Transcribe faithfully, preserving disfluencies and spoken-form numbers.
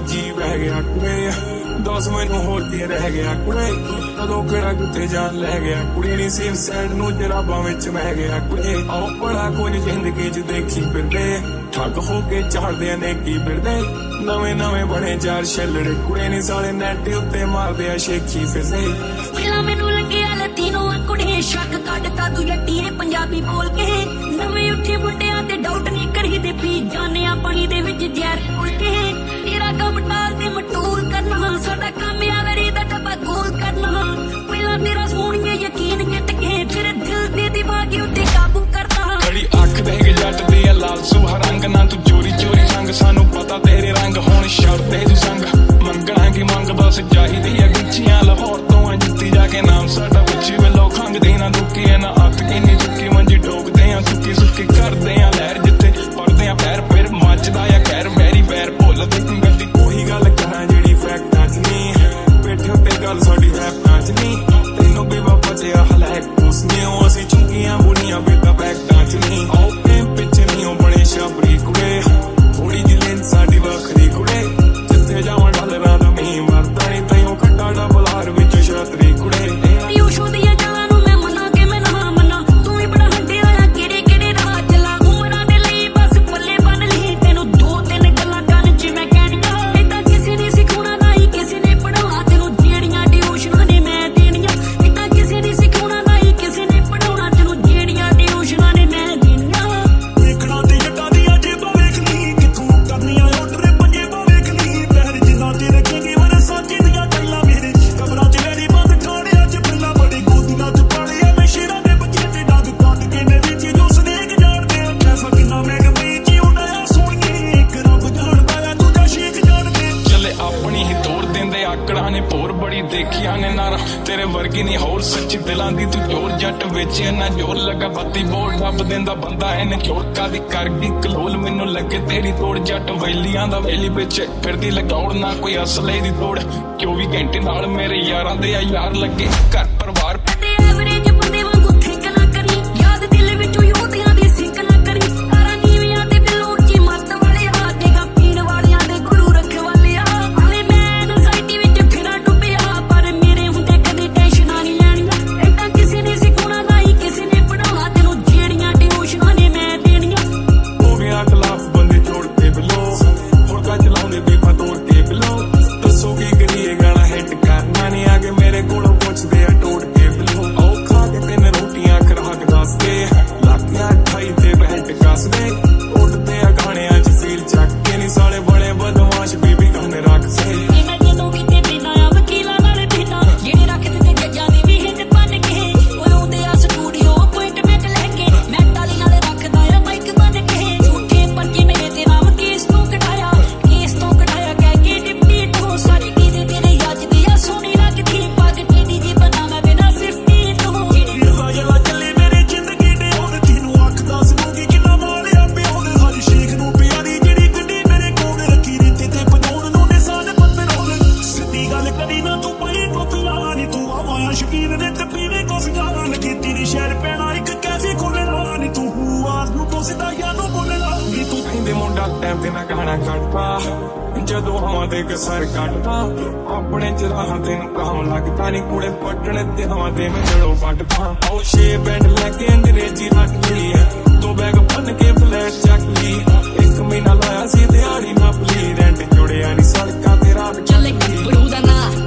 जी बह गया कुड़े दस मैनू होर की रह गया कुड़े कदों केड़ा किते जान लै गया कुड़ी नी सेम सैड नू जराबां विच बह गया कुड़े आओ बड़ा कुछ जिंदगी च देखी फिरदे ठग हो के झाड़दे नेकी फिरदे नवे नवे बने चार छल्लड़े कुड़े नी साले नैट उत्ते मारदे आ शेखी फिरदे पहला मैनू लगे लतीनो कुड़े शक कड्डता तू जट्टी ने पंजाबी बोल के नवे उठे मुंडियां ते डाउट नहीं करी दे पी जाने आ पानी दे विच जहर घोल के तेरा कम टाल ते मटूल करना साडा काम आ वेरी दा डब्बा गोल करना पहला तेरा सोहणिए यकीन जित के फिर दिल दे दिमाग उत्ते काबू करना खड़ी अख देख जट दी लाल सुहा रंग ना तू चोरी चोरी संग सानू पता तेरे रंग हुण छड़दे तू संग मंगना की मंग बस चाहिदी है गुच्छियां लाहौर तो जुत्ती जाके नाम साडा उच्ची वेलो खंगदी ना दुखी है ना अत किन्नी चुक्की मंजी ठोकदे आ सुक्की सुक्की करदे आ लहर जिते पड़दे आ पैर फिर मचदा आ खैर वैरी वैर भुलदे गड्डी कोई गल कहां जेड़ी फैक्टां च नहीं बैठे उत्ते गल साडी फैक्टां च नहीं तैनू भी वापस आ हलैक उसने असीं चुंगियां बुनियां बेटा फैक्टां च नहीं आओ प्रेम पिछे नहीं बने शाबरी कुड़े थोड़ी जी लेन साडी वखरी कुड़े जिथे जावां डॉलरां दा मी मरदा नहीं तैनू खट्टा डबलार विच छतरी कुड़े यू शो दिया जाना नू मैं मना के मैं ना मना तू ही बड़ा हड्डे आया केड़े केड़े राह चला उमरां दे लई बस पल्ले बन ली तैनू दो तीन गल्लां गन च मैं कहनियां इदां किसी ने सिखाउणा ना ही किसी ने पढ़ाउणा तैनू जेड़ियां ट्यूशनां ने मैं देणियां इदां किसी ने सिखाउणा ना ही किसी ने पढ़ाउणा तैनू जेड़ियां ट्यूशनां ने मैं देणियां वेखणा ते जट्टां दियां जेबां वेख ली कित्थों करनियां ऑर्डर पंजेबां वेख ली पैर जिन्ना ते रखेगी वर साची दियां गल्लां मेरे कबरां च मेरी बंद ठाणियां च पल्ला बड़ी गोदियां च पाले मैं शेरां दे बच्चे ते डग कट के ने विच जो सनेक जाणदे पैसा किन्ना मैग पई जी उड़ाया सोहणिए एक रब जाणदा आ दूजा शेख जाणदे चले अपनी ही तोड़ देंदे आकड़ा ने भोर बड़ी देखिया ने नारा तेरे वर्गी नहीं होर सच्ची दिलां दी तू जोर जट वेचे ना जोर लगा बत्ती बोल डब देंदा बंदा इने चोरका दी कर गई कलोल मैनू लगे तेरी तोड़ जट वैलियां दा वेली विच फिरदी लगौड़ ना कोई असले दी तोड़ चौबी घंटे नाल मेरे यारां दे आ यार लगे घर परिवार ते एवरेज बंदे वांगू थिंक ना करी याद दिल विचों योदियां दी सिंक ना करी तारा नीवियां ते बिलों ची मत वाले आ देगा पीण वालियां दे गुरु रख वाले आ हाले मैं एंजाइटी विच फिरां डुबिया पर मेरे हुंदे कदी टेंशनां नहीं लैणियां इदां किसी ने सिखाउणा ना ही किसी ने पढ़ाउणा तैनू जेड़ियां ट्यूशनां ने मैं देणियां हो गया खिलाफ बंदे जोड़ के बिलो फुलका चलाउंदे बेफा तोड़ के बिलो दसो की करिए गाना हिट करना नहीं आगे मेरे कोलों पुछदे आ टोड़ के बिलो आओ खा के तीन रोटियां खराक दसदे लाकियां ठाई ते बहट कसदे उड़दे आ गाणियां च फील चक के नहीं साले बड़े बदमाश बीबी गाने रखदे मैं जदों किते बिना आ वकीलां नाल बिना जेड़े रख दिंदे जज्जां दी भी हिंद बन के ओए आउंदे आ स्टूडियो अपॉइंटमेंट लेके मैं टाली नाल रखदा आ माइक बन के झूठे पर्चे मेरे ते नाम केस तो कढाया केस तो कढाया कह के डिप्टी तो सारी कीते तेरे याद दी आ सोहनी लगदी पग टेडी जी बना मैं बिना फिफ्टी तो यला यला चले मेरी जिंदगी दे और तैनू अख दस दूंगी किन्ना मारिया पिओ दे हर शेख नू प्यारी जेड़ी गड्डी मेरे कोल रखी रिते ते पजाउण नू निशान पत्थर होवे सिੱਧੀ ਗੱਲ करी ना तू पई टोपियां नी तू आवां शकीन ने ते पीने कॉफियां लगी तेरी शहर पैणा एक कैफे खोलना नी तू आस नू तो सिੱਧਾ यानो बोलना नी तू ਕਹਿੰਦੇ ਮੁੰਡਾ ਟਾਈਮ ਤੇ ਨਾ ਗਾਣਾ ਕੱਢਦਾ ਜਦੋਂ ਹਵਾਂ ਤੇ ਕਸਰ ਕੱਢਦਾ ਆਪਣੇ ਚਰਾਹਾਂ ਤੈਨੂੰ ਕਾਮ ਲੱਗਦਾ ਨਹੀਂ ਕੁੜੇ ਪੱਟਣੇ ਤੇ ਹਵਾਂ ਤੇ ਮੈਂ ਜੜੋਂ ਪੱਟਦਾ ਆਓ ਛੇ ਬੈਂਡ ਲੈ ਕੇ ਅੰਗਰੇਜ਼ੀ ਰੱਖ ਲਈ ਦੋ ਬੈਗ ਬੰਨ ਕੇ ਫਲੈਟ ਚੱਕ ਲਈ ਇੱਕ ਮਹੀਨਾ ਲਾਇਆ ਸੀ ਦਿਹਾੜੀ ਨਾ ਪਲੀ ਰੈਂਟ ਜੁੜਿਆ ਨਹੀਂ ਸੜਕਾਂ ਤੇ ਰਾਤ ਚੱਲੇ ਗੱਭਰੂ ਦਾ ਨਾਂ